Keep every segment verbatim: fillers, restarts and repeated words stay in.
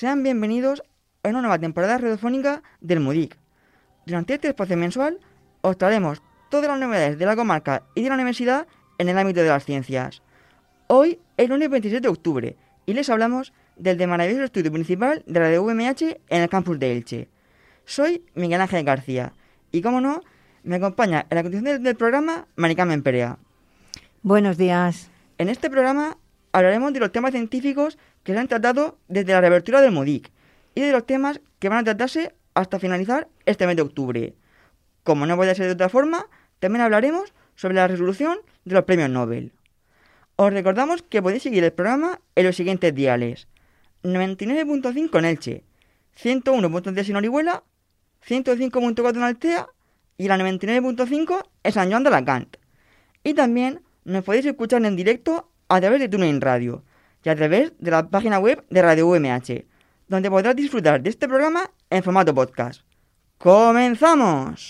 sean bienvenidos a una nueva temporada radiofónica del MUDIC. Durante este espacio mensual os traeremos todas las novedades de la comarca y de la universidad en el ámbito de las ciencias. Hoy es lunes veintisiete de octubre y les hablamos del de maravilloso estudio principal de Radio U M H en el campus de Elche. Soy Miguel Ángel García y, como no, me acompaña en la continuación del programa Mari Carmen Perea. Buenos días. En este programa hablaremos de los temas científicos que se han tratado desde la reapertura del MUDIC y de los temas que van a tratarse hasta finalizar este mes de octubre. Como no puede ser de otra forma, también hablaremos sobre la resolución de los premios Nobel. Os recordamos que podéis seguir el programa en los siguientes diales: noventa y nueve punto cinco en Elche, ciento uno punto tres en Orihuela, ciento cinco punto cuatro en Altea y la noventa y nueve punto cinco en San Joan de Alacant. Y también nos podéis escuchar en directo a través de TuneIn Radio y a través de la página web de Radio U M H, donde podrás disfrutar de este programa en formato podcast. ¡Comenzamos!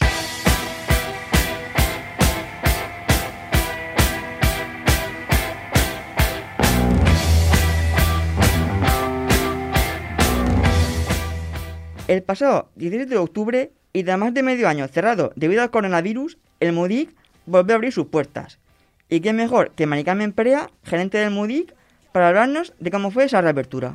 El pasado diecisiete de octubre, y tras más de medio año cerrado debido al coronavirus, el MUDIC volvió a abrir sus puertas. Y qué mejor que Mari Carmen Perea, gerente del MUDIC, para hablarnos de cómo fue esa reapertura.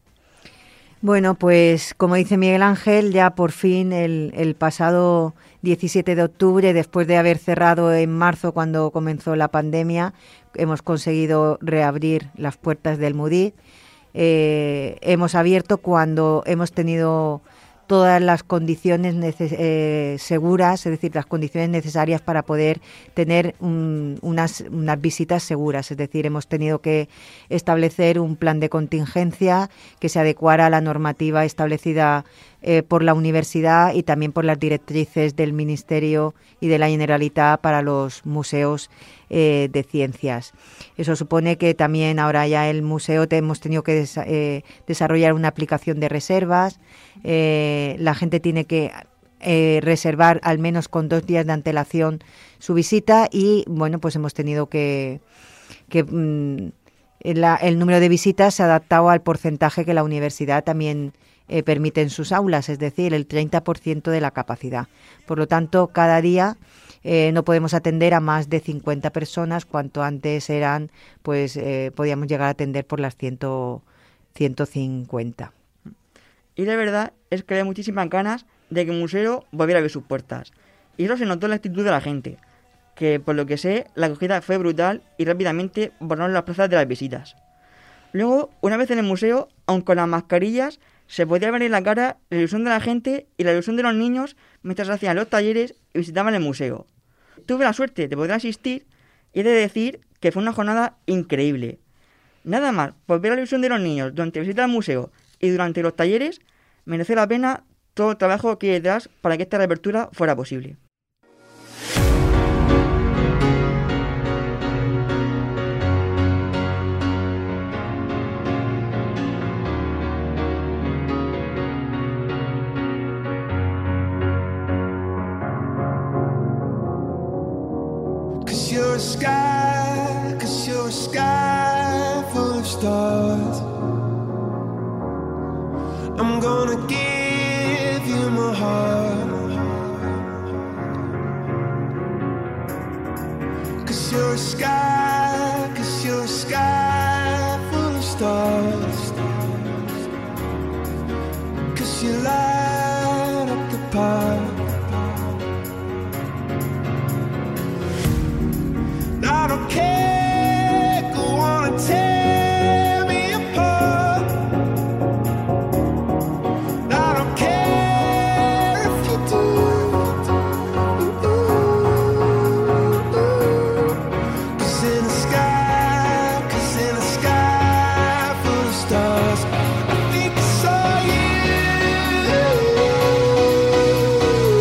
Bueno, pues como dice Miguel Ángel, ya por fin el, el pasado diecisiete de octubre, después de haber cerrado en marzo cuando comenzó la pandemia, hemos conseguido reabrir las puertas del MUDIC. Eh, hemos abierto cuando hemos tenido todas las condiciones neces- eh, seguras, es decir, las condiciones necesarias para poder tener un, unas, unas visitas seguras. Es decir, hemos tenido que establecer un plan de contingencia que se adecuara a la normativa establecida eh, por la universidad y también por las directrices del Ministerio y de la Generalitat para los museos eh, de ciencias. Eso supone que también ahora ya el museo te, hemos tenido que des- eh, desarrollar una aplicación de reservas. Eh, la gente tiene que eh, reservar al menos con dos días de antelación su visita y, bueno, pues hemos tenido que... que mm, la, el número de visitas se ha adaptado al porcentaje que la universidad también eh, permite en sus aulas, es decir, el treinta por ciento de la capacidad. Por lo tanto, cada día eh, no podemos atender a más de cincuenta personas, cuanto antes eran, pues eh, podíamos llegar a atender por las cien, ciento cincuenta. Y la verdad es que hay muchísimas ganas de que el museo volviera a abrir sus puertas. Y eso se notó en la actitud de la gente, que por lo que sé, la acogida fue brutal y rápidamente borraron las plazas de las visitas. Luego, una vez en el museo, aun con las mascarillas, se podía ver en la cara la ilusión de la gente y la ilusión de los niños mientras hacían los talleres y visitaban el museo. Tuve la suerte de poder asistir y he de decir que fue una jornada increíble. Nada más por ver la ilusión de los niños durante la visita al museo y durante los talleres, merece la pena todo el trabajo que hay detrás para que esta reapertura fuera posible. You're a sky, 'cause you're a sky full of stars. I'm gonna give you my heart. 'Cause you're a sky, 'cause you're a sky full of stars. 'Cause you light up the path. I don't care, go on and tear me apart. I don't care if you do. Cause in the sky, cause in the sky full of stars, I think I saw you.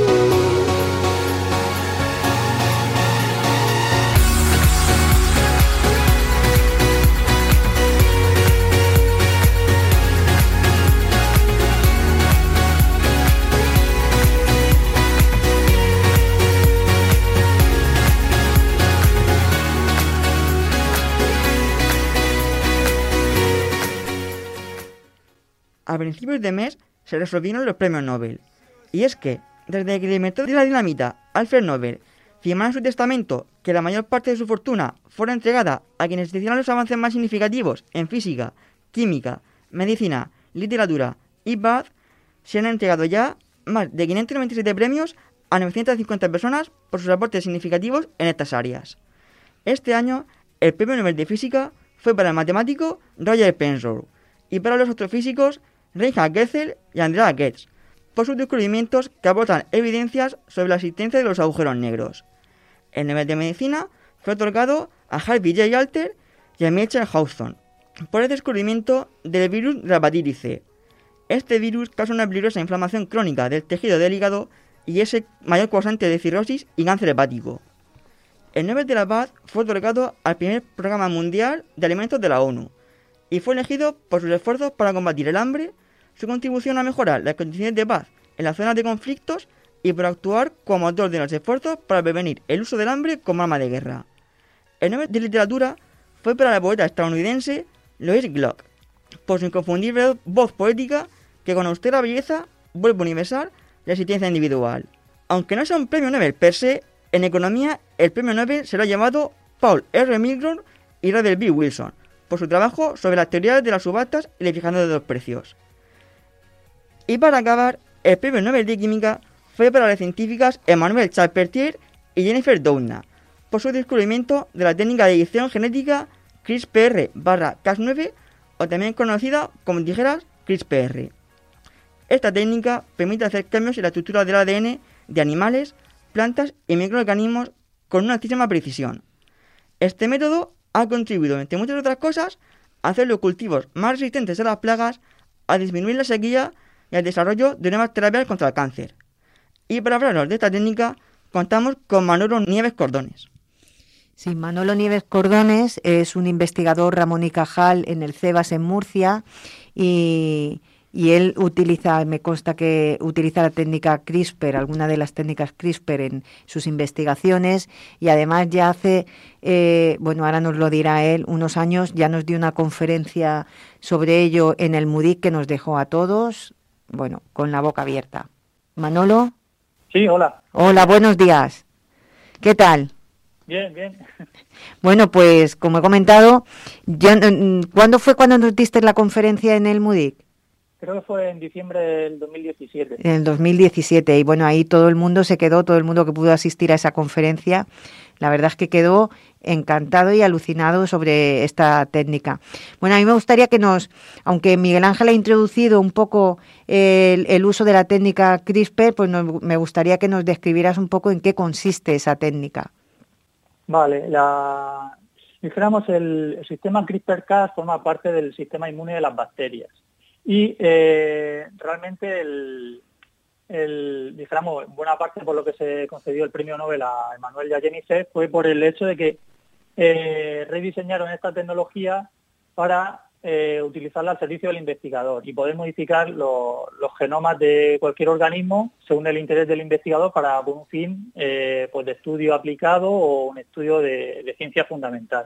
principios de mes se resolvieron los premios Nobel. Y es que, desde que el inventor de la dinamita, Alfred Nobel, firmara en su testamento que la mayor parte de su fortuna fuera entregada a quienes hicieran los avances más significativos en física, química, medicina, literatura y paz, se han entregado ya más de quinientos noventa y siete premios a novecientas cincuenta personas por sus aportes significativos en estas áreas. Este año, el premio Nobel de Física fue para el matemático Roger Penrose y para los astrofísicos Reinhard Getzel y Andrea Ghez, por sus descubrimientos que aportan evidencias sobre la existencia de los agujeros negros. El Nobel de Medicina fue otorgado a Harvey J. Alter y a Michael Hawthorne por el descubrimiento del virus de la hepatitis C. Este virus causa una peligrosa inflamación crónica del tejido del hígado y es el mayor causante de cirrosis y cáncer hepático. El Nobel de la Paz fue otorgado al primer Programa Mundial de Alimentos de la ONU y fue elegido por sus esfuerzos para combatir el hambre, su contribución a mejorar las condiciones de paz en las zonas de conflictos y por actuar como motor de los esfuerzos para prevenir el uso del hambre como arma de guerra. El Nobel de Literatura fue para la poeta estadounidense Lois Glock, por su inconfundible voz poética que con austera belleza vuelve a universal la existencia individual. Aunque no sea un premio Nobel per se, en economía el premio Nobel se lo ha llamado Paul R. Milgrom y Robert B. Wilson, por su trabajo sobre las teorías de las subastas y la fijación de los precios. Y para acabar, el premio Nobel de Química fue para las científicas Emmanuelle Charpentier y Jennifer Doudna, por su descubrimiento de la técnica de edición genética CRISPR barra Cas nueve, o también conocida como tijeras CRISPR. Esta técnica permite hacer cambios en la estructura del A D N de animales, plantas y microorganismos con una altísima precisión. Este método ha contribuido, entre muchas otras cosas, a hacer los cultivos más resistentes a las plagas, a disminuir la sequía y al desarrollo de nuevas terapias contra el cáncer. Y para hablarnos de esta técnica, contamos con Manolo Nieves Cordones. Sí, Manolo Nieves Cordones es un investigador Ramón y Cajal en el CEBAS en Murcia y, y él utiliza, me consta que utiliza la técnica CRISPR, alguna de las técnicas CRISPR en sus investigaciones y además ya hace, eh, bueno, ahora nos lo dirá él, unos años ya nos dio una conferencia sobre ello en el MUDIC que nos dejó a todos, bueno, con la boca abierta. Manolo. Sí, hola. Hola, buenos días. ¿Qué tal? Bien, bien. Bueno, pues como he comentado, ya, ¿cuándo fue cuando nos diste la conferencia en el MUDIC? Creo que fue en diciembre del dos mil diecisiete. En el dos mil diecisiete, y bueno, ahí todo el mundo se quedó, todo el mundo que pudo asistir a esa conferencia, la verdad es que quedó encantado y alucinado sobre esta técnica. Bueno, a mí me gustaría que nos, aunque Miguel Ángel ha introducido un poco el, el uso de la técnica CRISPR, pues nos, me gustaría que nos describieras un poco en qué consiste esa técnica. Vale, la, dijéramos el, el sistema CRISPR-Cas forma parte del sistema inmune de las bacterias y eh, realmente el, el, dijéramos, buena parte por lo que se concedió el premio Nobel a Emmanuelle y a Jennifer fue por el hecho de que eh, rediseñaron esta tecnología para eh, utilizarla al servicio del investigador y poder modificar lo, los genomas de cualquier organismo según el interés del investigador para por un fin eh, pues de estudio aplicado o un estudio de, de ciencia fundamental.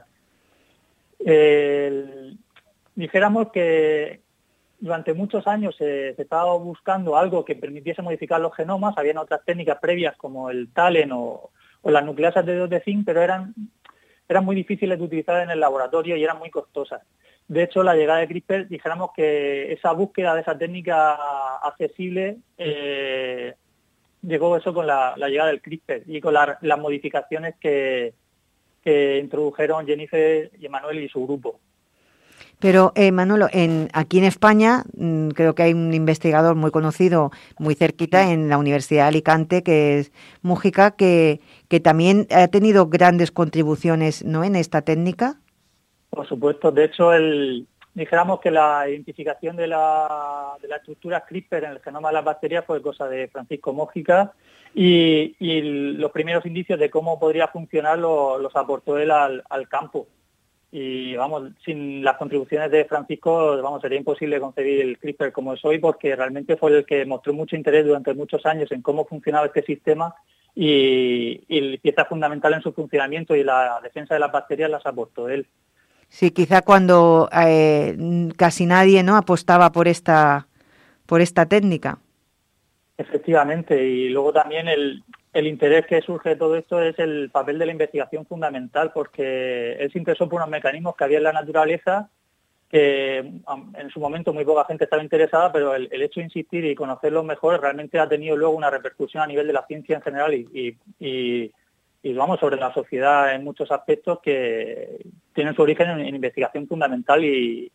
El, dijéramos que durante muchos años se, se estaba buscando algo que permitiese modificar los genomas, habían otras técnicas previas como el TALEN o, o las nucleasas de dos de zinc, pero eran, eran muy difíciles de utilizar en el laboratorio y eran muy costosas. De hecho, la llegada de CRISPR, dijéramos que esa búsqueda de esa técnica accesible eh, llegó eso con la, la llegada del CRISPR y con la, las modificaciones que, que introdujeron Jennifer y Emmanuelle y su grupo. Pero, eh, Manolo, en, aquí en España mmm, creo que hay un investigador muy conocido, muy cerquita, en la Universidad de Alicante, que es Mújica, que, que también ha tenido grandes contribuciones, ¿no?, en esta técnica. Por supuesto, de hecho, el, dijéramos que la identificación de la, de la estructura CRISPR en el genoma de las bacterias fue cosa de Francisco Mójica y, y los primeros indicios de cómo podría funcionar lo, los aportó él al, al campo. Y vamos, sin las contribuciones de Francisco, vamos, sería imposible concebir el CRISPR como es hoy porque realmente fue el que mostró mucho interés durante muchos años en cómo funcionaba este sistema y, y pieza fundamental en su funcionamiento y la defensa de las bacterias las aportó él. Sí, quizá cuando eh, casi nadie no apostaba por esta por esta técnica. Efectivamente, y luego también el, el interés que surge de todo esto es el papel de la investigación fundamental, porque él se interesó por unos mecanismos que había en la naturaleza que en su momento muy poca gente estaba interesada, pero el, el hecho de insistir y conocerlos mejor realmente ha tenido luego una repercusión a nivel de la ciencia en general y, y, y, y vamos, sobre la sociedad en muchos aspectos que tienen su origen en, en investigación fundamental y,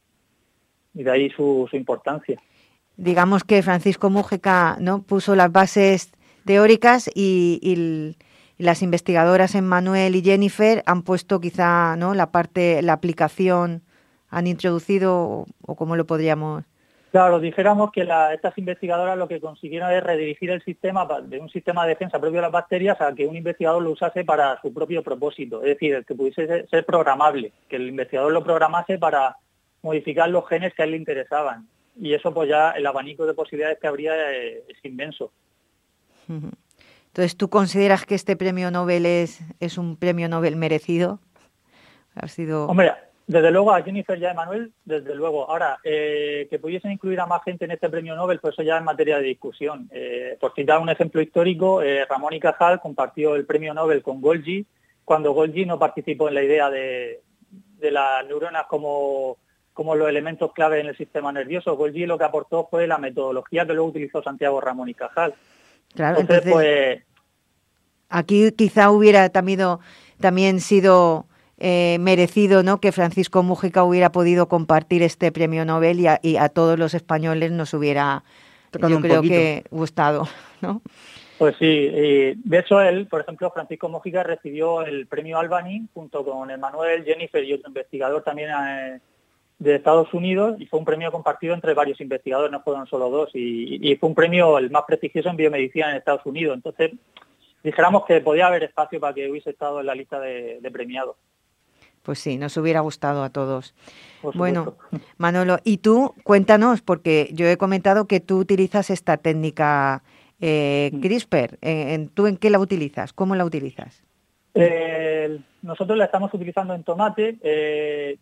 y de ahí su, su importancia. Digamos que Francisco Múgica, ¿no?, puso las bases teóricas y, y, y las investigadoras Emmanuel y Jennifer han puesto quizá, ¿no?, la parte, la aplicación, han introducido, o, o cómo lo podríamos... Claro, dijéramos que la, estas investigadoras lo que consiguieron es redirigir el sistema de un sistema de defensa propio de las bacterias a que un investigador lo usase para su propio propósito, es decir, que pudiese ser, ser programable, que el investigador lo programase para modificar los genes que a él le interesaban. Y eso pues ya el abanico de posibilidades que habría es, es inmenso. Entonces, ¿tú consideras que este premio Nobel es, es un premio Nobel merecido? Ha sido... Hombre, desde luego a Jennifer y a Emmanuel, desde luego. Ahora, eh, que pudiesen incluir a más gente en este premio Nobel, pues eso ya es materia de discusión. Eh, por citar un ejemplo histórico, eh, Ramón y Cajal compartió el premio Nobel con Golgi, cuando Golgi no participó en la idea de, de las neuronas como, como los elementos clave en el sistema nervioso. Golgi lo que aportó fue la metodología que luego utilizó Santiago Ramón y Cajal. Claro, entonces, entonces pues... aquí quizá hubiera también, también sido... Eh, merecido, ¿no?, que Francisco Múgica hubiera podido compartir este premio Nobel y a, y a todos los españoles nos hubiera, Tocando yo creo poquito. que, gustado, ¿no? Pues sí, y de hecho él, por ejemplo, Francisco Múgica recibió el premio Albany junto con Emmanuel, Jennifer y otro investigador también eh, de Estados Unidos, y fue un premio compartido entre varios investigadores, no fueron solo dos, y, y fue un premio el más prestigioso en biomedicina en Estados Unidos. Entonces, dijéramos que podía haber espacio para que hubiese estado en la lista de, de premiados. Pues sí, nos hubiera gustado a todos. Por Bueno, supuesto. Manolo, y tú, cuéntanos, porque yo he comentado que tú utilizas esta técnica eh, CRISPR. Eh, ¿Tú en qué la utilizas? ¿Cómo la utilizas? Eh, nosotros la estamos utilizando en tomate. Eh,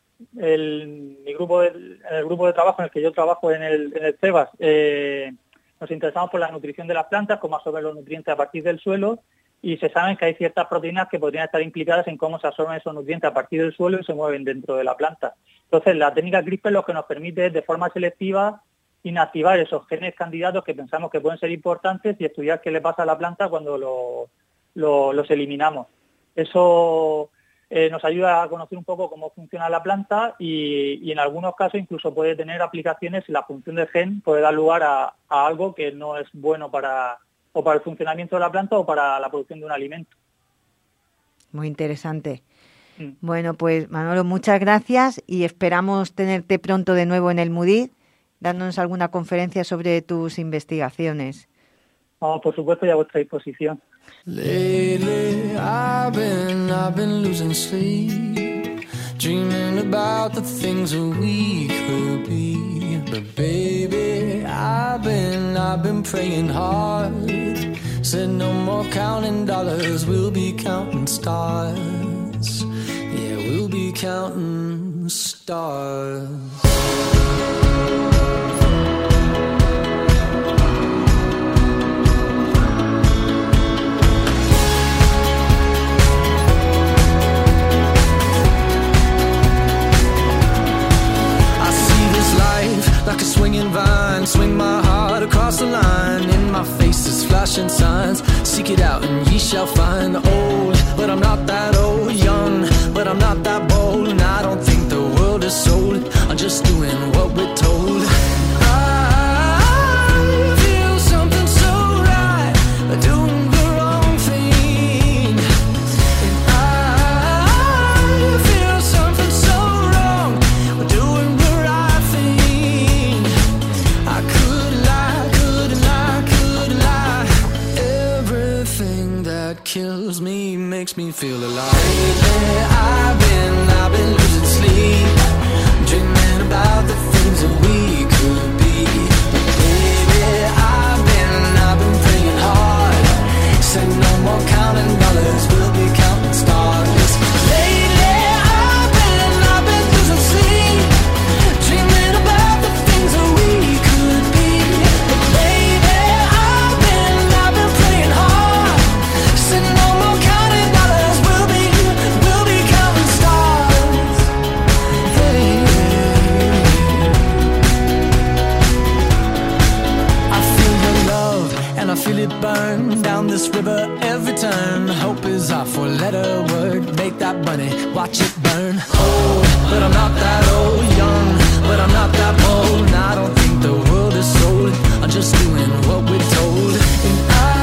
el, mi grupo de, en el grupo de trabajo en el que yo trabajo en el, en el CEBAS, eh, nos interesamos por la nutrición de las plantas, cómo absorber los nutrientes a partir del suelo, y se saben que hay ciertas proteínas que podrían estar implicadas en cómo se absorben esos nutrientes a partir del suelo y se mueven dentro de la planta. Entonces, la técnica CRISPR lo que nos permite es, de forma selectiva, inactivar esos genes candidatos que pensamos que pueden ser importantes y estudiar qué le pasa a la planta cuando lo, lo, los eliminamos. Eso eh, nos ayuda a conocer un poco cómo funciona la planta y, y en algunos casos incluso puede tener aplicaciones, la función del gen puede dar lugar a, a algo que no es bueno para... o para el funcionamiento de la planta o para la producción de un alimento. Muy interesante. Mm. Bueno, pues Manolo, muchas gracias y esperamos tenerte pronto de nuevo en el MUDID, dándonos alguna conferencia sobre tus investigaciones. Oh, por supuesto, y a vuestra disposición. Lately, I've been, I've been losing sleep, dreaming about the things that we could be. But baby, I've been, I've been praying hard. Said no more counting dollars, we'll be counting stars. Yeah, we'll be counting stars. Like a swinging vine, swing my heart across the line. In my face is flashing signs. Seek it out and ye shall find. Old, but I'm not that old. Young, but I'm not that bold. And I don't think the world is sold. I'm just doing what we're told. I feel something so right, doing the wrong thing. And I feel something so wrong, doing the right thing. I could lie, could lie, could lie. Everything that kills me makes me feel alive. Lately I've been, I've been losing sleep, dreaming about the things that we could be. Baby, I've been, I've been praying hard. Said no more counting dollars, we'll be counting stars. Lately I've been, I've been losing sleep, dreaming about the things that we could be. it burn down this river every turn. Hope is our four-letter word. Make that money, watch it burn. Old, but I'm not that old. Young, but I'm not that bold. And I don't think the world is sold. I'm just doing what we're told. And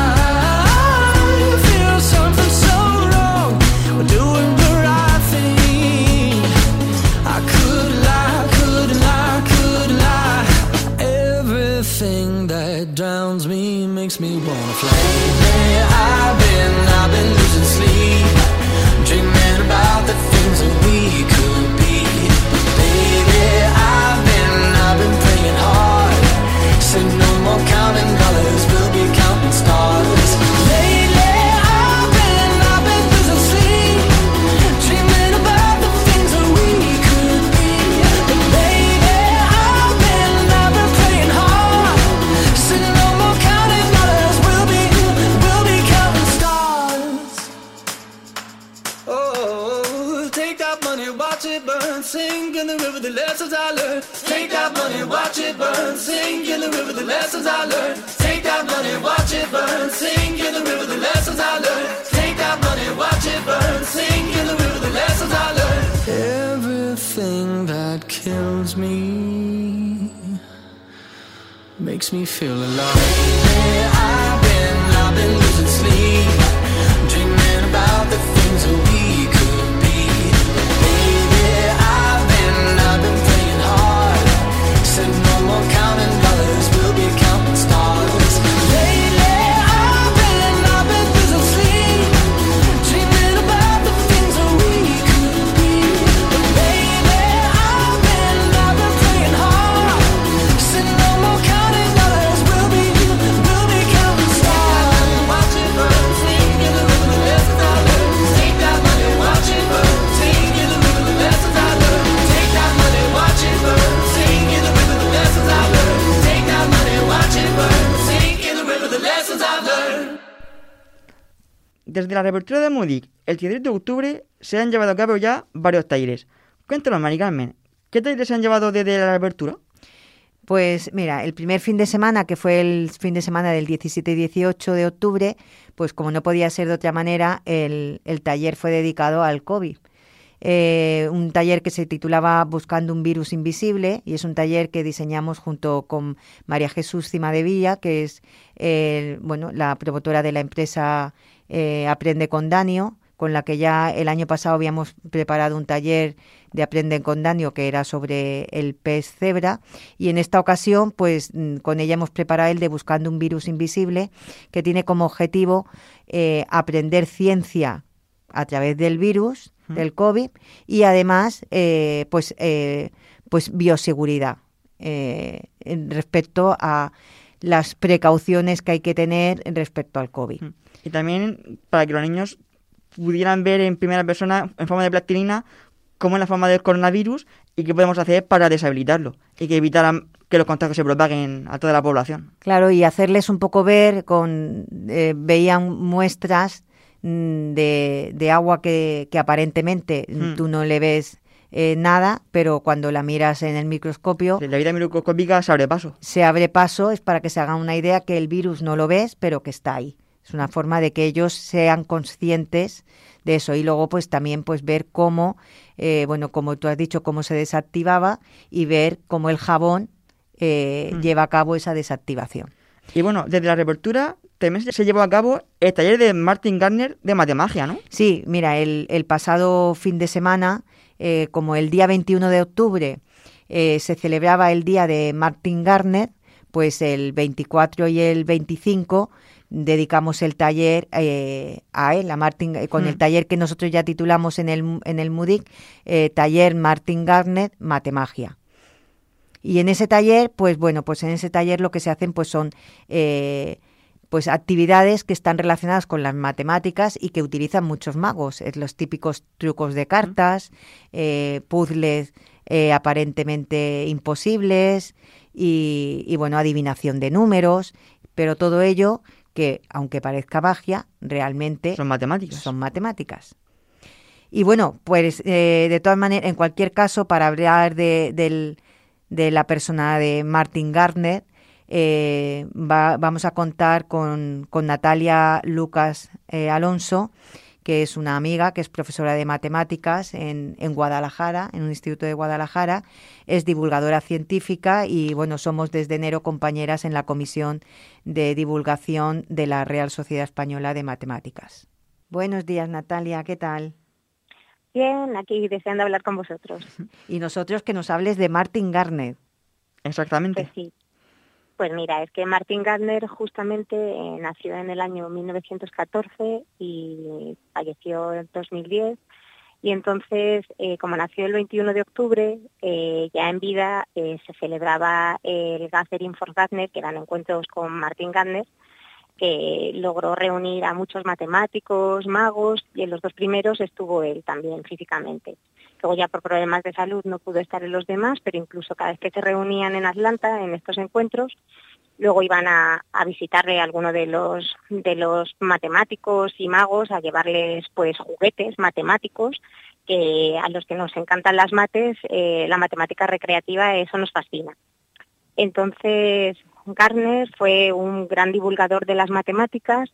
I feel something so wrong. We're doing the right thing. I could lie, could lie, could lie. Everything that drowns me makes me wanna fly. Lately I've been, I've been losing sleep, dreaming about the things that we could be. Baby, I've been, I've been praying hard. Said no more counting dollars, we'll be counting stars. Lately I've been, I've been losing sleep, dreaming about the things that we could be. But baby, I've been, I've been praying hard. Said no more counting dollars, we'll be, we'll be counting stars. Oh, take that money, watch it burn, sink in the river the lessons I learned. Take that money, watch it burn, sink in the river the lessons I learned. Take that money, watch it burn, sink in the river the lessons I learned. Take that money, watch it burn, sink in the river the lessons I learned. Everything that kills me makes me feel alive. Lately I've been, I've been losing sleep, dreaming about the things that we could be. Baby, I've been, I've been praying hard. Said no more counting dollars, we'll be counting stars. Lately I've been, I've been losing sleep, dreaming about the things that we could be. But baby, I've been, I've been praying hard. Said no more counting dollars, we'll be, we'll be counting stars. Watch it burn, sing in the river the lessons I learned. Take that money, watch it burn, sing in the river the lessons I learned. Take that money, watch it burn, sing in the river the lessons I learned. Take that money, watch it burn, sing in the river the lessons I learned. Desde la reapertura de Múnich el dieciséis de octubre se han llevado a cabo ya varios talleres. Cuéntanos, Mari Carmen, ¿qué talleres se han llevado desde la reapertura? Pues mira, el primer fin de semana, que fue el fin de semana del diecisiete y dieciocho de octubre, pues como no podía ser de otra manera, el, el taller fue dedicado al COVID. Eh, un taller que se titulaba Buscando un virus invisible, y es un taller que diseñamos junto con María Jesús Cimadevilla, que es eh, bueno, la promotora de la empresa eh, Aprende con Danio, con la que ya el año pasado habíamos preparado un taller de Aprende con Danio que era sobre el pez cebra, y en esta ocasión pues con ella hemos preparado el de Buscando un virus invisible, que tiene como objetivo eh, aprender ciencia a través del virus, uh-huh. del COVID, y además eh, pues, eh, pues bioseguridad eh, en respecto a las precauciones que hay que tener respecto al COVID. Uh-huh. Y también para que los niños pudieran ver en primera persona, en forma de plastilina, cómo es la forma del coronavirus y qué podemos hacer para deshabilitarlo y que evitaran que los contagios se propaguen a toda la población. Claro, y hacerles un poco ver, con eh, veían muestras mm, de, de agua que, que aparentemente mm. tú no le ves eh, nada, pero cuando la miras en el microscopio... La vida microscópica se abre paso. Se abre paso, es para que se hagan una idea que el virus no lo ves, pero que está ahí. Es una forma de que ellos sean conscientes de eso, y luego pues también pues ver cómo, eh, bueno, como tú has dicho, cómo se desactivaba, y ver cómo el jabón eh, mm. lleva a cabo esa desactivación. Y bueno, desde la reapertura también se llevó a cabo el taller de Martin Gardner de Matemagia, ¿no? Sí, mira, el, el pasado fin de semana, eh, como el día veintiuno de octubre eh, se celebraba el día de Martin Gardner, pues el veinticuatro y el veinticinco dedicamos el taller eh, a él, a Martin, eh, con mm. el taller que nosotros ya titulamos en el, en el MUDIC, eh, taller Martin Gardner Matemagia. Y en ese taller, pues bueno, pues en ese taller lo que se hacen pues son eh, pues actividades que están relacionadas con las matemáticas y que utilizan muchos magos, es los típicos trucos de cartas, eh, puzzles eh, aparentemente imposibles y, y bueno, adivinación de números, pero todo ello que, aunque parezca magia, realmente son matemáticas. Son matemáticas. Y bueno, pues eh, de todas maneras, en cualquier caso, para hablar de, del, de la persona de Martin Gardner, eh, va, vamos a contar con, con Natalia Lucas eh, Alonso, que es una amiga, que es profesora de matemáticas en, en Guadalajara, en un instituto de Guadalajara, es divulgadora científica y, bueno, somos desde enero compañeras en la Comisión de Divulgación de la Real Sociedad Española de Matemáticas. Buenos días, Natalia, ¿qué tal? Bien, aquí deseando hablar con vosotros. Y nosotros que nos hables de Martin Gardner. Exactamente. Pues sí. Pues mira, es que Martin Gardner justamente eh, nació en el año mil novecientos catorce y falleció en dos mil diez. Y entonces, eh, como nació el veintiuno de octubre, eh, ya en vida eh, se celebraba el Gathering for Gardner, que eran encuentros con Martin Gardner, que logró reunir a muchos matemáticos, magos, y en los dos primeros estuvo él también físicamente. Luego ya por problemas de salud no pudo estar en los demás, pero incluso cada vez que se reunían en Atlanta, en estos encuentros, luego iban a, a visitarle a alguno de los, de los matemáticos y magos, a llevarles pues juguetes matemáticos, que a los que nos encantan las mates, eh, la matemática recreativa, eso nos fascina. Entonces, Gardner fue un gran divulgador de las matemáticas,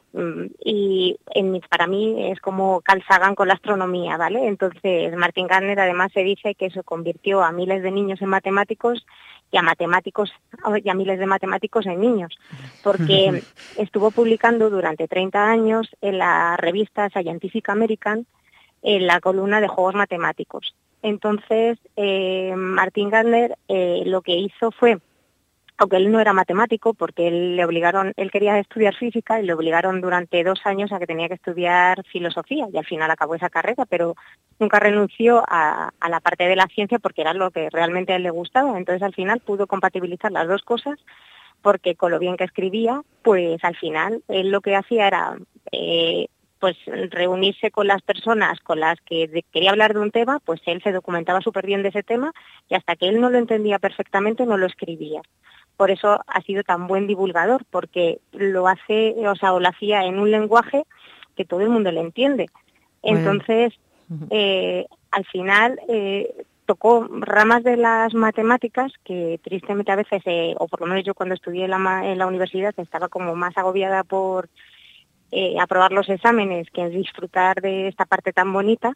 y en, para mí es como Carl Sagan con la astronomía, ¿vale? Entonces, Martin Gardner además se dice que eso convirtió a miles de niños en matemáticos y a matemáticos y a miles de matemáticos en niños, porque estuvo publicando durante treinta años en la revista Scientific American en la columna de juegos matemáticos. Entonces, eh, Martin Gardner eh, lo que hizo fue, aunque él no era matemático, porque él le obligaron, él quería estudiar física y le obligaron durante dos años a que tenía que estudiar filosofía y al final acabó esa carrera, pero nunca renunció a, a la parte de la ciencia porque era lo que realmente a él le gustaba. Entonces al final pudo compatibilizar las dos cosas porque con lo bien que escribía, pues al final él lo que hacía era eh, pues reunirse con las personas con las que de, quería hablar de un tema, pues él se documentaba súper bien de ese tema y hasta que él no lo entendía perfectamente no lo escribía. Por eso ha sido tan buen divulgador, porque lo hace, o sea, o lo hacía en un lenguaje que todo el mundo le entiende. Entonces, bueno. eh, al final eh, tocó ramas de las matemáticas que tristemente a veces, eh, o por lo menos yo cuando estudié en la, en la universidad estaba como más agobiada por eh, aprobar los exámenes que disfrutar de esta parte tan bonita.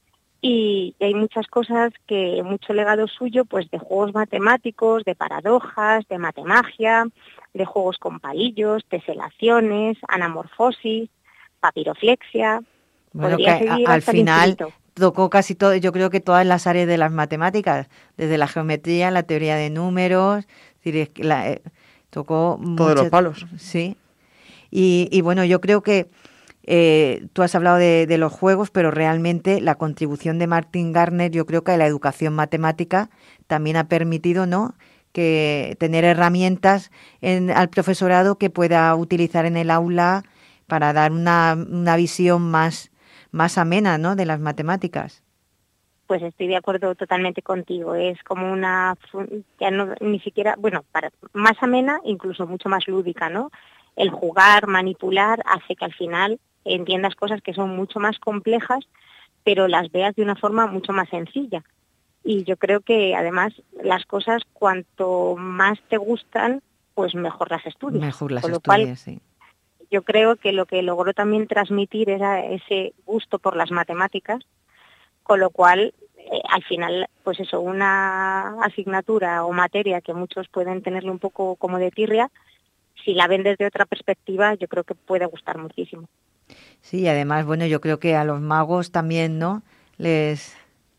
Y hay muchas cosas que, mucho legado suyo, pues de juegos matemáticos, de paradojas, de matemagia, de juegos con palillos, teselaciones, anamorfosis, papiroflexia. Bueno, que a, al final tocó casi todo, yo creo que todas las áreas de las matemáticas, desde la geometría, la teoría de números, es decir, la, eh, tocó todos muchas, los palos. Sí. Y, y bueno, yo creo que Eh, tú has hablado de, de los juegos, pero realmente la contribución de Martin Gardner, yo creo que a la educación matemática también ha permitido, ¿no?, que tener herramientas en, al profesorado que pueda utilizar en el aula para dar una, una visión más, más amena, ¿no?, de las matemáticas. Pues estoy de acuerdo totalmente contigo. Es como una, ya no, ni siquiera, bueno, para, más amena, incluso mucho más lúdica, ¿no? El jugar, manipular, hace que al final entiendas cosas que son mucho más complejas, pero las veas de una forma mucho más sencilla. Y yo creo que además las cosas cuanto más te gustan, pues mejor las estudias. Mejor las Con lo estudias, cual, sí. Yo creo que lo que logró también transmitir era ese gusto por las matemáticas, con lo cual eh, al final, pues eso, una asignatura o materia que muchos pueden tenerle un poco como de tirria, si la ven desde otra perspectiva, yo creo que puede gustar muchísimo. Sí, además, bueno, yo creo que a los magos también, ¿no?, les,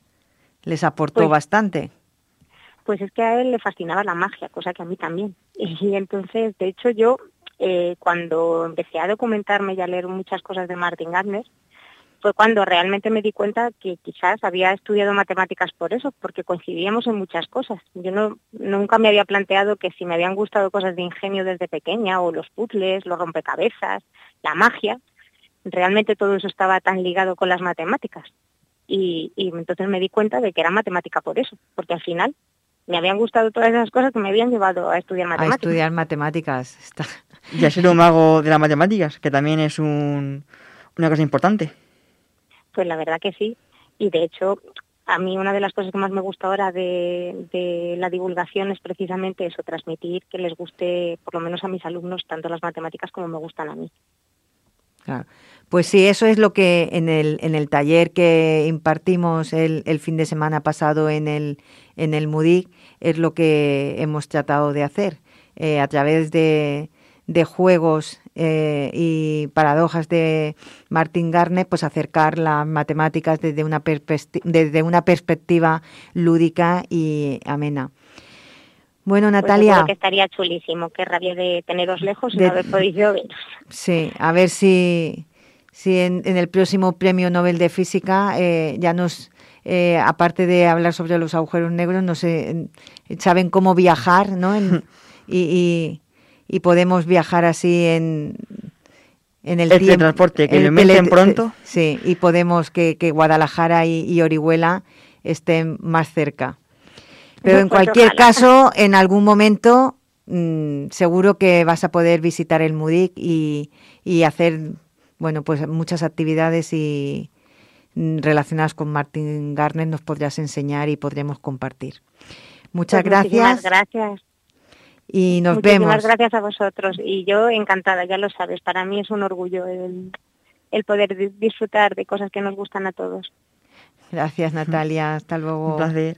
les aportó pues, bastante. Pues es que a él le fascinaba la magia, cosa que a mí también. Y entonces, de hecho, yo eh, cuando empecé a documentarme y a leer muchas cosas de Martin Gardner, fue cuando realmente me di cuenta que quizás había estudiado matemáticas por eso, porque coincidíamos en muchas cosas. Yo no nunca me había planteado que si me habían gustado cosas de ingenio desde pequeña, o los puzzles, los rompecabezas, la magia, realmente todo eso estaba tan ligado con las matemáticas. Y, y entonces me di cuenta de que era matemática por eso, porque al final me habían gustado todas esas cosas que me habían llevado a estudiar matemáticas. A estudiar matemáticas. Está. Y a ser un mago de las matemáticas, que también es un, una cosa importante. Pues la verdad que sí. Y de hecho, a mí una de las cosas que más me gusta ahora de, de la divulgación es precisamente eso, transmitir que les guste, por lo menos a mis alumnos, tanto las matemáticas como me gustan a mí. Claro. Pues sí, eso es lo que en el, en el taller que impartimos el, el fin de semana pasado en el, en el MUDIC, es lo que hemos tratado de hacer, eh, a través de, de juegos eh, y paradojas de Martin Gardner, pues acercar las matemáticas desde una, perspecti- desde una perspectiva lúdica y amena. Bueno, Natalia. Pues que estaría chulísimo, qué rabia de teneros lejos y de, no haber podido veros. Sí, a ver si, si en, en el próximo Premio Nobel de Física eh, ya nos, eh, aparte de hablar sobre los agujeros negros, no sé, saben cómo viajar, ¿no? En, y, y, y podemos viajar así en, en el, el tiempo. Teletransporte, que lo inventen pronto. Sí, y podemos que, que Guadalajara y, y Orihuela estén más cerca. Pero en pues cualquier ojalá. caso, en algún momento mmm, seguro que vas a poder visitar el MUDIC y, y hacer, bueno, pues muchas actividades y mm, relacionadas con Martin Gardner nos podrás enseñar y podremos compartir. Muchas pues gracias. Muchísimas gracias. Y nos Muchísimas vemos. Muchísimas gracias a vosotros. Y yo encantada, ya lo sabes, para mí es un orgullo el, el poder disfrutar de cosas que nos gustan a todos. Gracias, Natalia. Hasta luego. Un placer.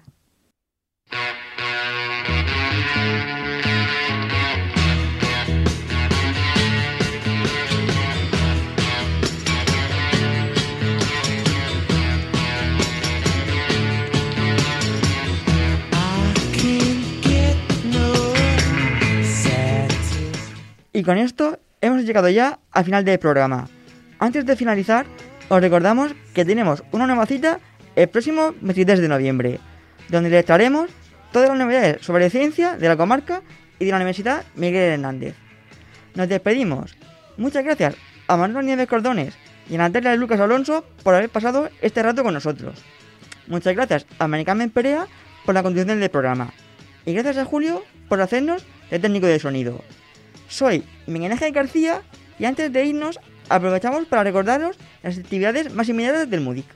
Y con esto hemos llegado ya al final del programa. Antes de finalizar, os recordamos que tenemos una nueva cita el próximo veintitrés de noviembre, donde les traeremos todas las novedades sobre ciencia de la comarca y de la Universidad Miguel Hernández. Nos despedimos. Muchas gracias a Manuel Nieves Cordones y a Natalia Lucas Alonso por haber pasado este rato con nosotros. Muchas gracias a Mari Carmen Perea por la conducción del programa. Y gracias a Julio por hacernos de técnico de sonido. Soy Miguel Ángel García y antes de irnos aprovechamos para recordaros las actividades más inmediatas del MUDIC.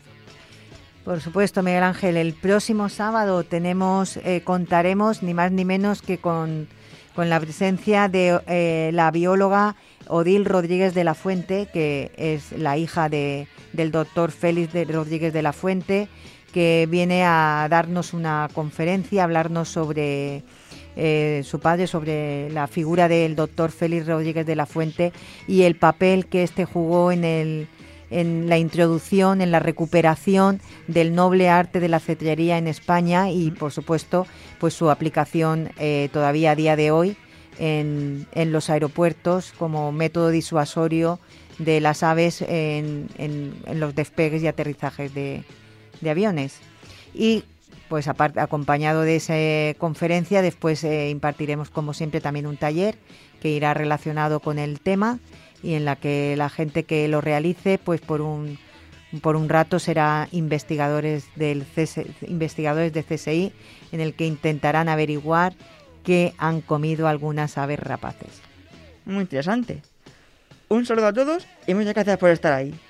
Por supuesto, Miguel Ángel, el próximo sábado tenemos, eh, contaremos ni más ni menos que con, con la presencia de eh, la bióloga Odil Rodríguez de la Fuente, que es la hija de, del doctor Félix de Rodríguez de la Fuente, que viene a darnos una conferencia, a hablarnos sobre eh, su padre, sobre la figura del doctor Félix Rodríguez de la Fuente y el papel que éste jugó en el en la introducción, en la recuperación del noble arte de la cetrería en España y, por supuesto, pues su aplicación eh, todavía a día de hoy en, en los aeropuertos como método disuasorio de las aves en, en, en los despegues y aterrizajes de, de aviones. Y pues aparte, acompañado de esa conferencia, después eh, impartiremos como siempre también un taller que irá relacionado con el tema y en la que la gente que lo realice pues por un por un rato será investigadores del C S, investigadores de C S I, en el que intentarán averiguar qué han comido algunas aves rapaces. Muy interesante. Un saludo a todos y muchas gracias por estar ahí.